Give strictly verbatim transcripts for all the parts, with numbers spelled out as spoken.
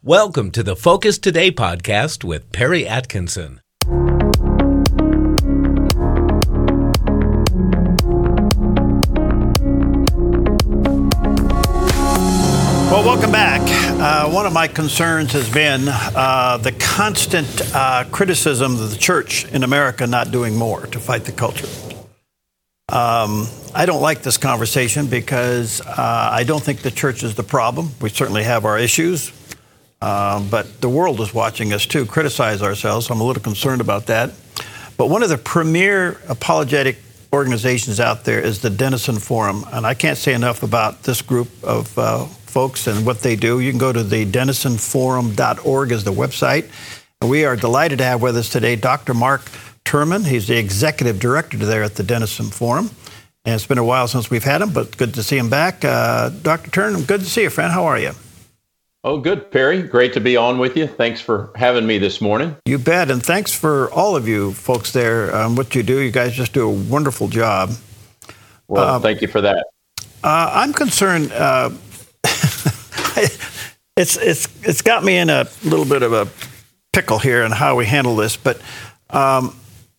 Welcome to the Focus Today podcast with Perry Atkinson. Well, welcome back. Uh, one of my concerns has been uh, the constant uh, criticism of the church in America not doing more to fight the culture. Um, I don't like this conversation because uh, I don't think the church is the problem. We certainly have our issues. Uh, but the world is watching us, too, criticize ourselves. So I'm a little concerned about that. But one of the premier apologetic organizations out there is the Denison Forum. And I can't say enough about this group of uh, folks and what they do. You can go to the denison forum dot org is the website. And we are delighted to have with us today Doctor Mark Turman. He's the executive director there at the Denison Forum. And it's been a while since we've had him, but good to see him back. Uh, Doctor Turman, good to see you, friend. How are you? Oh, good, Perry. Great to be on with you. Thanks for having me this morning. You bet. And thanks for all of you folks there, um, what you do. You guys just do a wonderful job. Well, uh, thank you for that. Uh, I'm concerned. Uh, it's it's it's got me in a little bit of a pickle here on how we handle this. But um,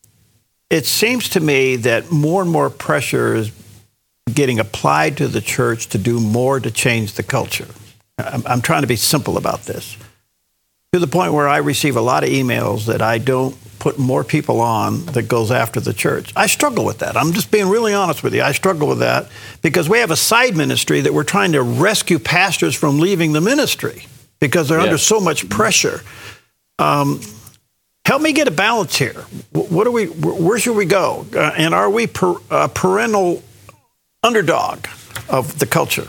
it seems to me that more and more pressure is getting applied to the church to do more to change the culture. I'm, I'm trying to be simple about this, to the point where I receive a lot of emails that I don't put more people on that goes after the church. I struggle with that. I'm just being really honest with you. I struggle with that because we have a side ministry that we're trying to rescue pastors from leaving the ministry because they're yes. under so much pressure. Um, help me get a balance here. What do we? Where should we go? Uh, and are we per, a perennial underdog of the culture?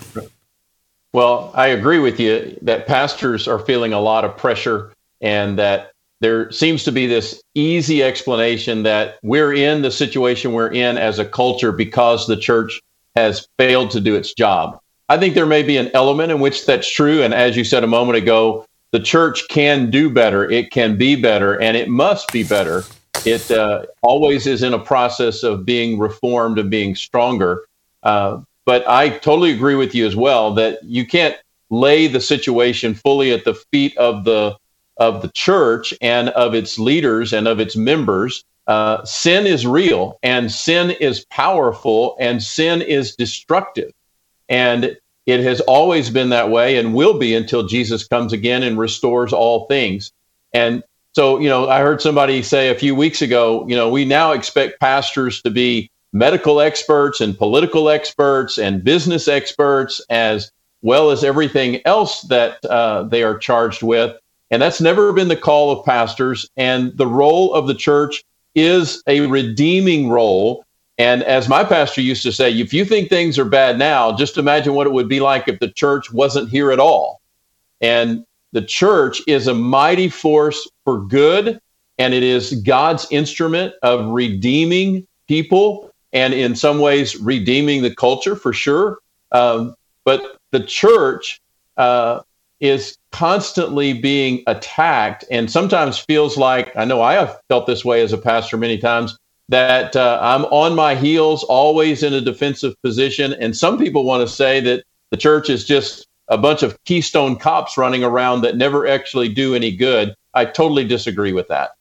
Well, I agree with you that pastors are feeling a lot of pressure and that there seems to be this easy explanation that we're in the situation we're in as a culture because the church has failed to do its job. I think there may be an element in which that's true. And as you said a moment ago, the church can do better. It can be better, and it must be better. It uh, always is in a process of being reformed and being stronger. Uh, But I totally agree with you as well that you can't lay the situation fully at the feet of the of the church and of its leaders and of its members. Uh, sin is real, and sin is powerful, and sin is destructive. And it has always been that way and will be until Jesus comes again and restores all things. And so, you know, I heard somebody say a few weeks ago, you know, we now expect pastors to be medical experts and political experts and business experts, as well as everything else that uh, they are charged with. And that's never been the call of pastors. And the role of the church is a redeeming role. And as my pastor used to say, if you think things are bad now, just imagine what it would be like if the church wasn't here at all. And the church is a mighty force for good, and it is God's instrument of redeeming people, and in some ways, redeeming the culture for sure. Um, but the church uh, is constantly being attacked and sometimes feels like, I know I have felt this way as a pastor many times, that uh, I'm on my heels, always in a defensive position. And some people want to say that the church is just a bunch of Keystone cops running around that never actually do any good. I totally disagree with that.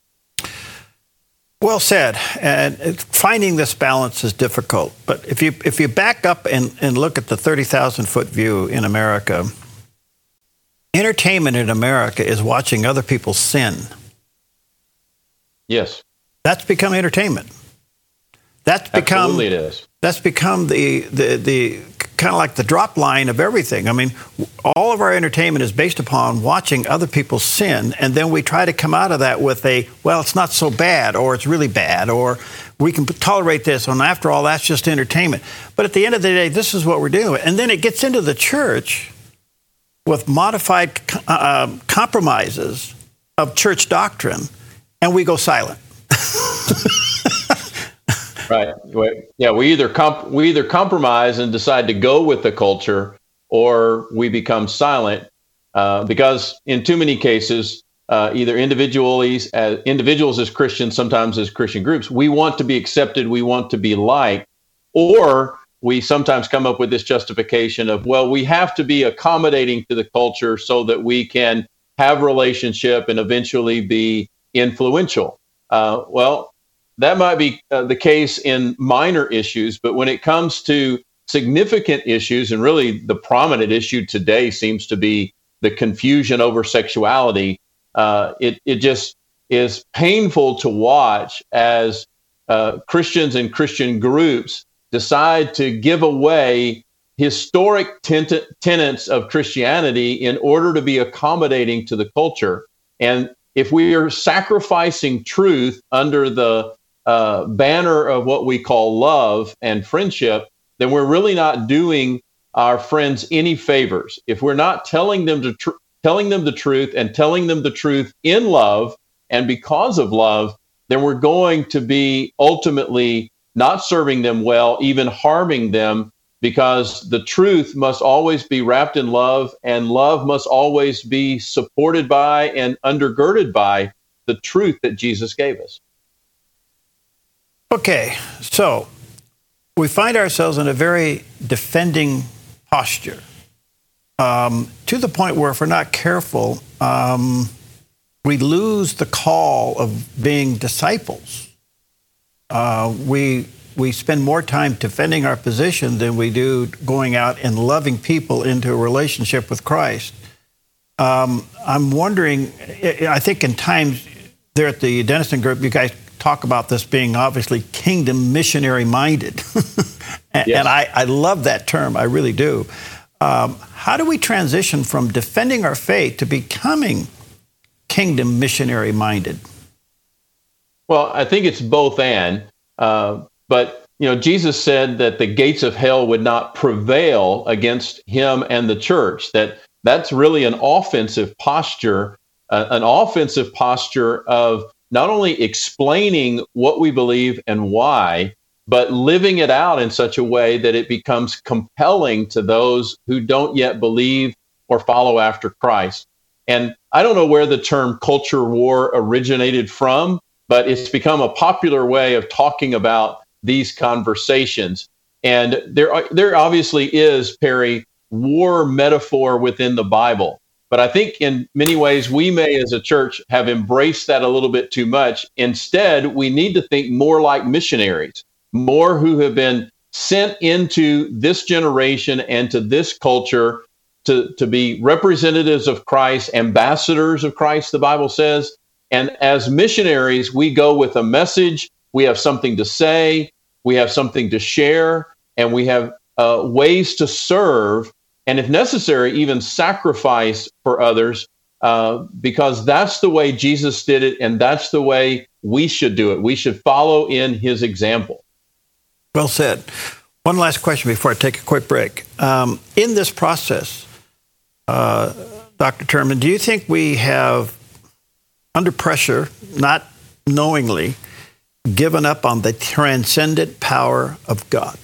Well said. And finding this balance is difficult. But if you if you back up and, and look at the thirty thousand foot view in America, entertainment in America is watching other people sin. Yes. That's become entertainment. That's become Absolutely it is. That's become the the the kind of like the drop line of everything. I mean, all of our entertainment is based upon watching other people sin, and then we try to come out of that with a, well, it's not so bad, or it's really bad, or we can tolerate this, and after all, that's just entertainment. But at the end of the day, this is what we're dealing with. And then it gets into the church with modified uh, compromises of church doctrine, and we go silent. Right. Yeah, we either comp- we either compromise and decide to go with the culture, or we become silent uh, because in too many cases, uh, either individuals as individuals as Christians, sometimes as Christian groups, we want to be accepted, we want to be liked, or we sometimes come up with this justification of, well, we have to be accommodating to the culture so that we can have relationship and eventually be influential. Uh, well, that might be uh, the case in minor issues, but when it comes to significant issues, and really the prominent issue today seems to be the confusion over sexuality, uh, it, it just is painful to watch as uh, Christians and Christian groups decide to give away historic ten- tenets of Christianity in order to be accommodating to the culture. And if we are sacrificing truth under the uh, banner of what we call love and friendship, then we're really not doing our friends any favors. If we're not telling them to tr- telling them the truth and telling them the truth in love and because of love, then we're going to be ultimately not serving them well, even harming them, because the truth must always be wrapped in love, and love must always be supported by and undergirded by the truth that Jesus gave us. Okay, so we find ourselves in a very defending posture, um, to the point where if we're not careful, um, we lose the call of being disciples. Uh, we we spend more time defending our position than we do going out and loving people into a relationship with Christ. Um, I'm wondering, I think in times there at the Denison Group, you guys talk about this being obviously kingdom missionary minded. and yes. and I, I love that term, I really do. Um, how do we transition from defending our faith to becoming kingdom missionary minded? Well, I think it's both and. Uh, but, you know, Jesus said that the gates of hell would not prevail against him and the church, that that's really an offensive posture, uh, an offensive posture of not only explaining what we believe and why, but living it out in such a way that it becomes compelling to those who don't yet believe or follow after Christ. And I don't know where the term culture war originated from, but it's become a popular way of talking about these conversations. And there, are, there obviously is, Perry, war metaphor within the Bible. But I think in many ways, we may as a church have embraced that a little bit too much. Instead, we need to think more like missionaries, more who have been sent into this generation and to this culture to, to be representatives of Christ, ambassadors of Christ, the Bible says. And as missionaries, we go with a message, we have something to say, we have something to share, and we have uh, ways to serve, and if necessary, even sacrifice for others, uh, because that's the way Jesus did it, and that's the way we should do it. We should follow in his example. Well said. One last question before I take a quick break. Um, in this process, uh, Doctor Turman, do you think we have, under pressure, not knowingly, given up on the transcendent power of God?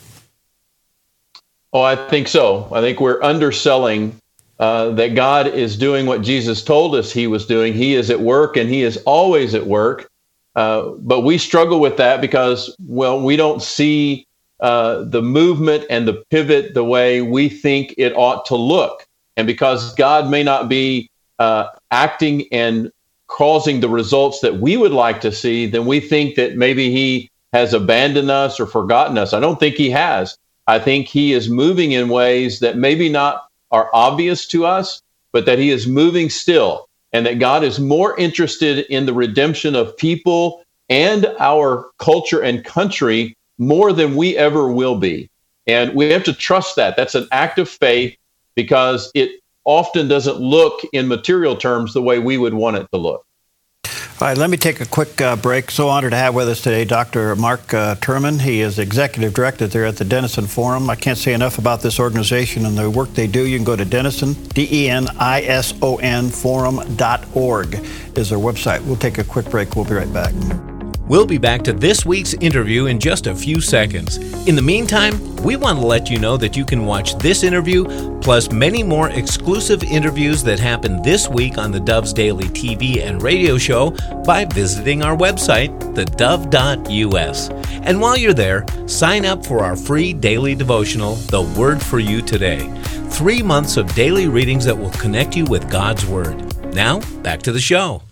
Oh, I think so. I think we're underselling uh, that God is doing what Jesus told us he was doing. He is at work, and he is always at work. Uh, but we struggle with that because, well, we don't see uh, the movement and the pivot the way we think it ought to look. And because God may not be uh, acting and causing the results that we would like to see, then we think that maybe he has abandoned us or forgotten us. I don't think he has. I think he is moving in ways that maybe not are obvious to us, but that he is moving still, and that God is more interested in the redemption of people and our culture and country more than we ever will be. And we have to trust that. That's an act of faith, because it often doesn't look in material terms the way we would want it to look. All right, let me take a quick uh, break. So honored to have with us today Doctor Mark uh, Turman. He is Executive Director there at the Denison Forum. I can't say enough about this organization and the work they do. You can go to Denison, D E N I S O N, forum dot org is their website. We'll take a quick break. We'll be right back. We'll be back to this week's interview in just a few seconds. In the meantime, we want to let you know that you can watch this interview, plus many more exclusive interviews that happen this week on the Dove's Daily T V and radio show by visiting our website, the dove dot u s. And while you're there, sign up for our free daily devotional, The Word for You Today. Three months of daily readings that will connect you with God's Word. Now, back to the show.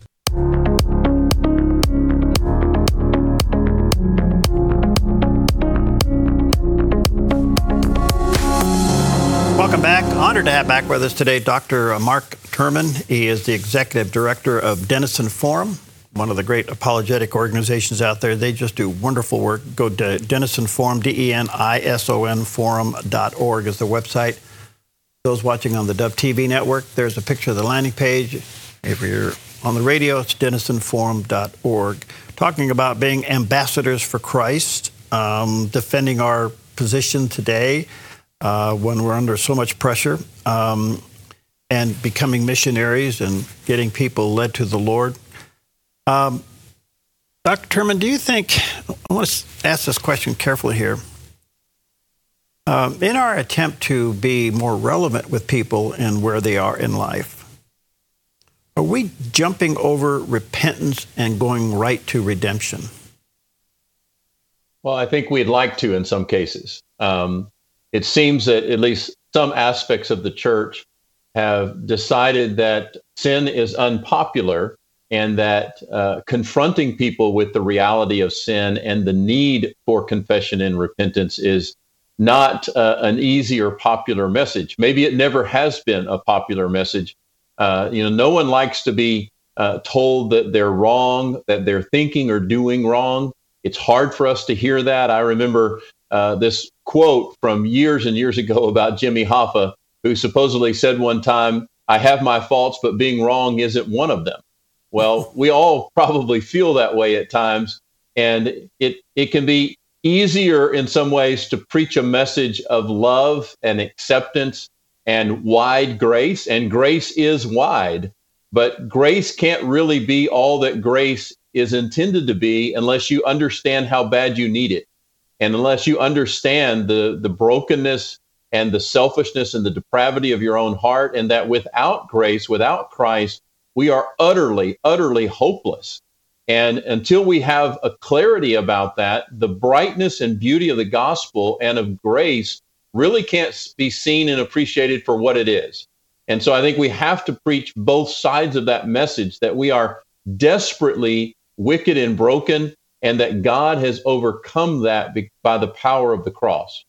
Welcome back. Honored to have back with us today Doctor Mark Turman. He is the Executive Director of Denison Forum, one of the great apologetic organizations out there. They just do wonderful work. Go to Denison Forum, D E N I S O N forum dot org is the website. Those watching on the Dove T V network, there's a picture of the landing page. If you're on the radio, it's denison forum dot org. Talking about being ambassadors for Christ, um, defending our position today uh, when we're under so much pressure, um, and becoming missionaries and getting people led to the Lord. Um, Doctor Turman, do you think, I want to ask this question carefully here. Um, in our attempt to be more relevant with people and where they are in life, are we jumping over repentance and going right to redemption? Well, I think we'd like to in some cases. Um, it seems that at least some aspects of the church have decided that sin is unpopular and that uh, confronting people with the reality of sin and the need for confession and repentance is not uh, an easy or popular message. Maybe it never has been a popular message. Uh, you know, no one likes to be uh, told that they're wrong, that they're thinking or doing wrong. It's hard for us to hear that. I remember uh, this quote from years and years ago about Jimmy Hoffa, who supposedly said one time, "I have my faults, but being wrong isn't one of them." Well, we all probably feel that way at times, and it it can be easier in some ways to preach a message of love and acceptance and wide grace. And grace is wide, but grace can't really be all that grace is intended to be unless you understand how bad you need it. And unless you understand the, the brokenness and the selfishness and the depravity of your own heart, and that without grace, without Christ, we are utterly, utterly hopeless. And until we have a clarity about that, the brightness and beauty of the gospel and of grace really can't be seen and appreciated for what it is. And so I think we have to preach both sides of that message, that we are desperately wicked and broken, and that God has overcome that by the power of the cross.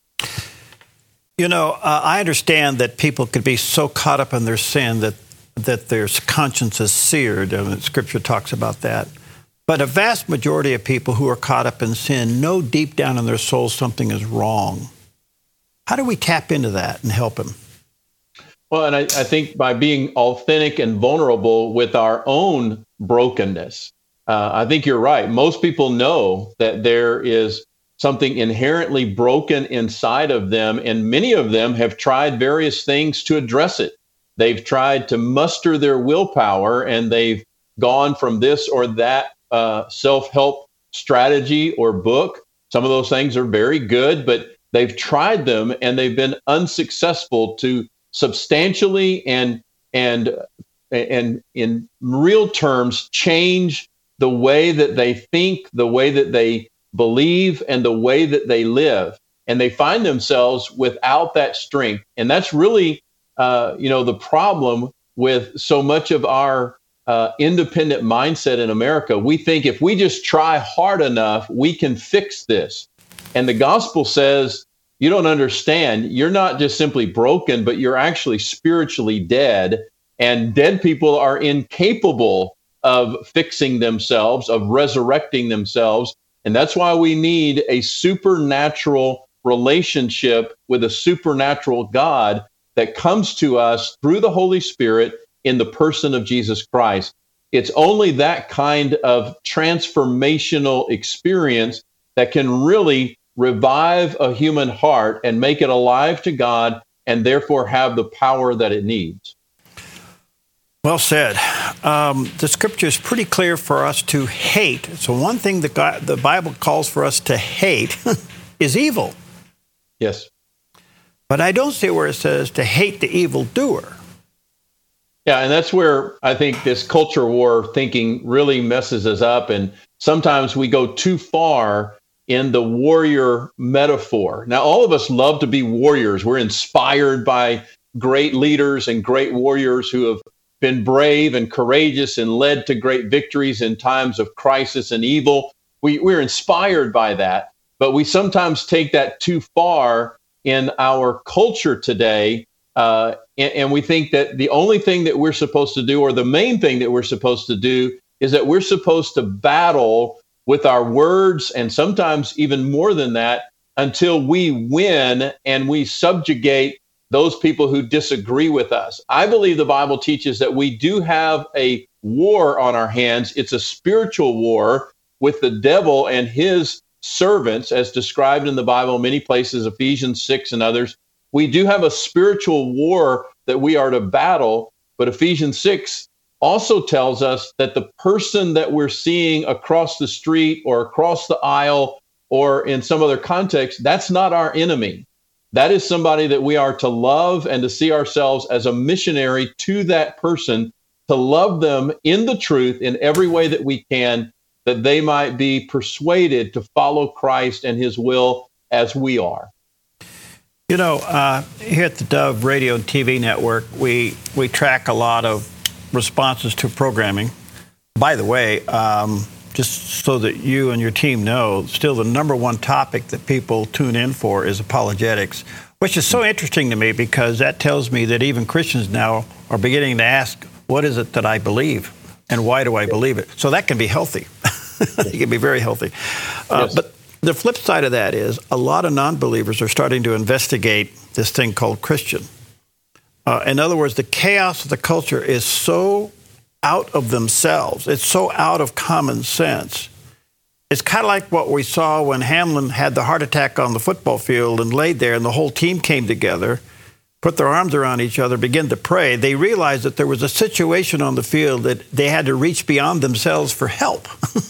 You know, uh, I understand that people could be so caught up in their sin that that their conscience is seared, and Scripture talks about that. But a vast majority of people who are caught up in sin know deep down in their soul something is wrong. How do we tap into that and help them? Well, and I, I think by being authentic and vulnerable with our own brokenness, uh, I think you're right. Most people know that there is something inherently broken inside of them, and many of them have tried various things to address it. They've tried to muster their willpower, and they've gone from this or that uh, self-help strategy or book. Some of those things are very good, but they've tried them and they've been unsuccessful to substantially and and and in real terms change the way that they think, the way that they believe, and the way that they live. And they find themselves without that strength. And that's really Uh, you know, the problem with so much of our uh, independent mindset in America. We think if we just try hard enough, we can fix this. And the gospel says, you don't understand. You're not just simply broken, but you're actually spiritually dead. And dead people are incapable of fixing themselves, of resurrecting themselves. And that's why we need a supernatural relationship with a supernatural God that comes to us through the Holy Spirit in the person of Jesus Christ. It's only that kind of transformational experience that can really revive a human heart and make it alive to God, and therefore have the power that it needs. Well said. Um, the scripture is pretty clear for us to hate. So one thing that God, the Bible calls for us to hate is evil. Yes. But I don't see where it says to hate the evildoer. Yeah, and that's where I think this culture war thinking really messes us up. And sometimes we go too far in the warrior metaphor. Now, all of us love to be warriors. We're inspired by great leaders and great warriors who have been brave and courageous and led to great victories in times of crisis and evil. We, we're inspired by that, but we sometimes take that too far in our culture today. Uh, and, and we think that the only thing that we're supposed to do, or the main thing that we're supposed to do, is that we're supposed to battle with our words, and sometimes even more than that, until we win and we subjugate those people who disagree with us. I believe the Bible teaches that we do have a war on our hands. It's a spiritual war with the devil and his servants, as described in the Bible in many places, Ephesians six and others. We do have a spiritual war that we are to battle, but Ephesians six also tells us that the person that we're seeing across the street or across the aisle or in some other context, that's not our enemy. That is somebody that we are to love and to see ourselves as a missionary to that person, to love them in the truth in every way that we can, that they might be persuaded to follow Christ and his will as we are. You know, uh, here at the Dove Radio and T V Network, we, we track a lot of responses to programming. By the way, um, just so that you and your team know, still the number one topic that people tune in for is apologetics, which is so interesting to me because that tells me that even Christians now are beginning to ask, what is it that I believe and why do I believe it? So that can be healthy. It can be very healthy. Uh, yes. But the flip side of that is a lot of non-believers are starting to investigate this thing called Christian. Uh, in other words, the chaos of the culture is so out of themselves. It's so out of common sense. It's kind of like what we saw when Hamlin had the heart attack on the football field and laid there, and the whole team came together, put their arms around each other, began to pray. They realized that there was a situation on the field that they had to reach beyond themselves for help.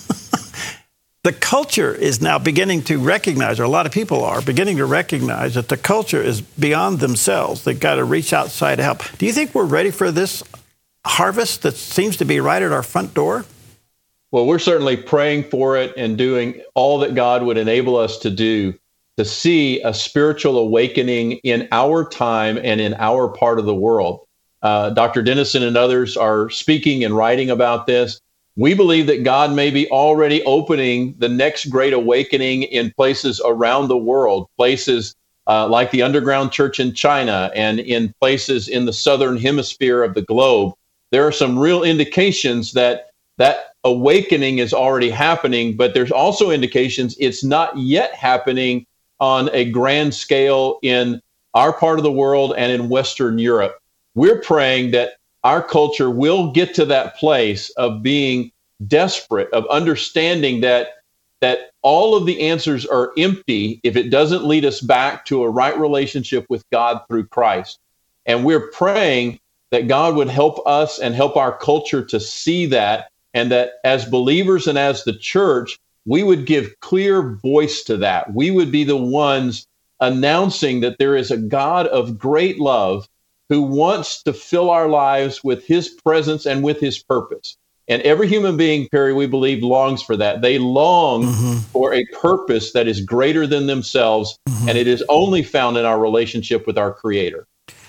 The culture is now beginning to recognize, or a lot of people are beginning to recognize, that the culture is beyond themselves. They've got to reach outside to help. Do you think we're ready for this harvest that seems to be right at our front door? Well, we're certainly praying for it and doing all that God would enable us to do to see a spiritual awakening in our time and in our part of the world. Uh, Doctor Dennison and others are speaking and writing about this. We believe that God may be already opening the next great awakening in places around the world, places uh, like the underground church in China and in places in the southern hemisphere of the globe. There are some real indications that that awakening is already happening, but there's also indications it's not yet happening on a grand scale in our part of the world and in Western Europe. We're praying that our culture will get to that place of being desperate, of understanding that that all of the answers are empty if it doesn't lead us back to a right relationship with God through Christ. And we're praying that God would help us and help our culture to see that, and that as believers and as the church, we would give clear voice to that. We would be the ones announcing that there is a God of great love who wants to fill our lives with his presence and with his purpose. And every human being, Perry, we believe, longs for that. They long mm-hmm. for a purpose that is greater than themselves, mm-hmm. and it is only found in our relationship with our Creator.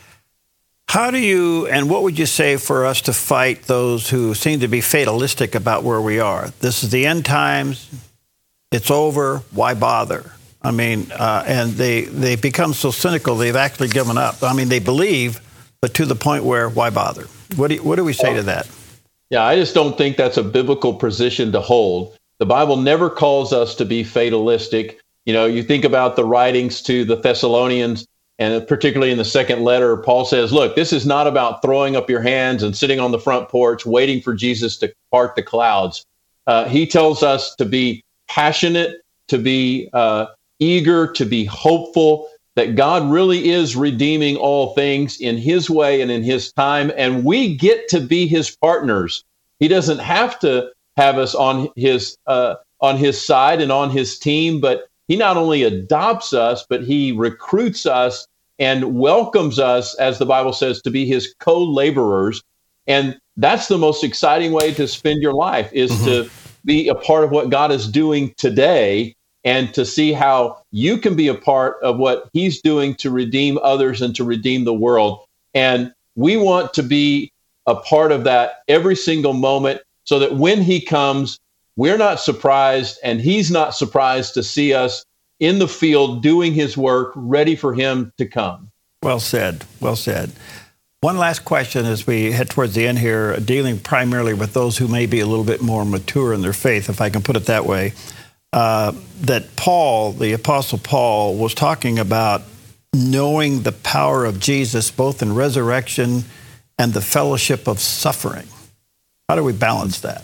How do you, and what would you say for us to fight those who seem to be fatalistic about where we are? This is the end times. It's over. Why bother? I mean, uh, and they, they become so cynical, they've actually given up. I mean, they believe, but to the point where, why bother? What do, you, what do we say to that? Yeah, I just don't think that's a biblical position to hold. The Bible never calls us to be fatalistic. You know, you think about the writings to the Thessalonians, and particularly in the second letter, Paul says, look, this is not about throwing up your hands and sitting on the front porch waiting for Jesus to part the clouds. Uh, he tells us to be passionate, to be uh, eager, to be hopeful, that God really is redeeming all things in his way and in his time, and we get to be his partners. He doesn't have to have us on his uh, on his side and on his team, but he not only adopts us, but he recruits us and welcomes us, as the Bible says, to be his co-laborers. And that's the most exciting way to spend your life, is mm-hmm. to be a part of what God is doing today, and to see how you can be a part of what he's doing to redeem others and to redeem the world. And we want to be a part of that every single moment, so that when he comes, we're not surprised, and he's not surprised to see us in the field doing his work, ready for him to come. Well said. Well said. One last question as we head towards the end here, dealing primarily with those who may be a little bit more mature in their faith, if I can put it that way. Uh, that Paul, the Apostle Paul, was talking about knowing the power of Jesus, both in resurrection and the fellowship of suffering. How do we balance that?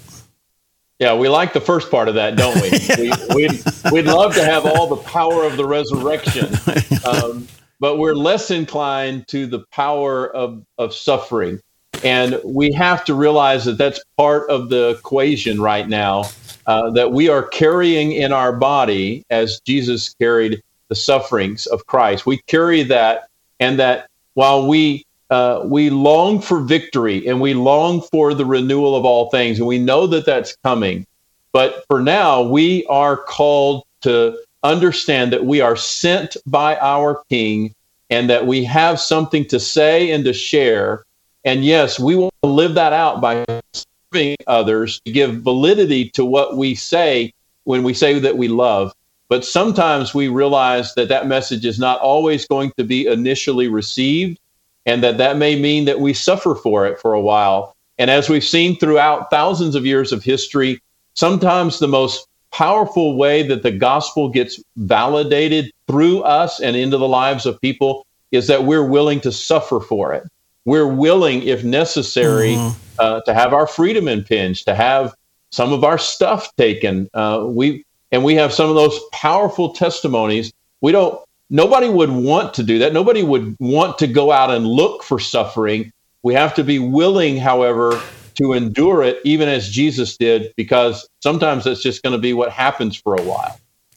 Yeah, we like the first part of that, don't we? we we'd, we'd love to have all the power of the resurrection, um, but we're less inclined to the power of, of suffering. And we have to realize that that's part of the equation right now, uh, that we are carrying in our body, as Jesus carried the sufferings of Christ. We carry that, and that while we Uh, we long for victory, and we long for the renewal of all things, and we know that that's coming. But for now, we are called to understand that we are sent by our King, and that we have something to say and to share. And yes, we want to live that out by serving others, to give validity to what we say when we say that we love. But sometimes we realize that that message is not always going to be initially received, and that that may mean that we suffer for it for a while. And as we've seen throughout thousands of years of history, sometimes the most powerful way that the gospel gets validated through us and into the lives of people is that we're willing to suffer for it. We're willing, if necessary, mm-hmm. uh, to have our freedom impinged, to have some of our stuff taken. Uh, we and we have some of those powerful testimonies. We don't. Nobody would want to do that. Nobody would want to go out and look for suffering. We have to be willing, however, to endure it, even as Jesus did, because sometimes that's just going to be what happens for a while.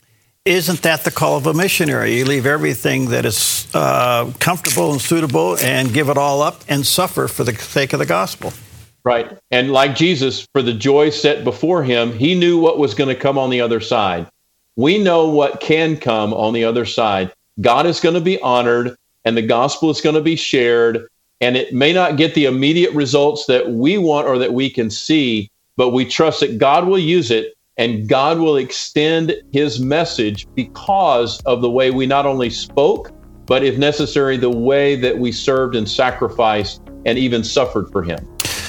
Isn't that the call of a missionary? You leave everything that is uh, comfortable and suitable and give it all up and suffer for the sake of the gospel. Right. And like Jesus, for the joy set before him, he knew what was going to come on the other side. We know what can come on the other side. God is going to be honored, and the gospel is going to be shared, and it may not get the immediate results that we want or that we can see, but we trust that God will use it, and God will extend his message because of the way we not only spoke, but if necessary, the way that we served and sacrificed and even suffered for him.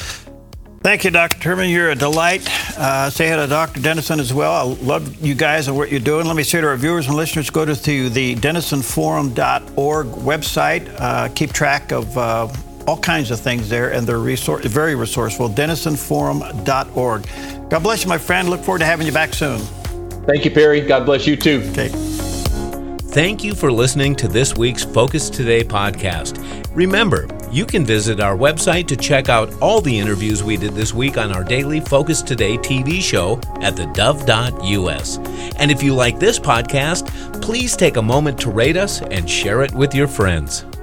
Thank you, Doctor Turman. You're a delight. Uh, say hi to Doctor Dennison as well. I love you guys and what you're doing. Let me say to our viewers and listeners, go to, to the Dennison Forum dot org website. Uh, keep track of uh, all kinds of things there, and they're resource, very resourceful. Dennison Forum dot org. God bless you, my friend. Look forward to having you back soon. Thank you, Perry. God bless you, too. Okay. Thank you for listening to this week's Focus Today podcast. Remember, you can visit our website to check out all the interviews we did this week on our daily Focus Today T V show at the dove dot U S. And if you like this podcast, please take a moment to rate us and share it with your friends.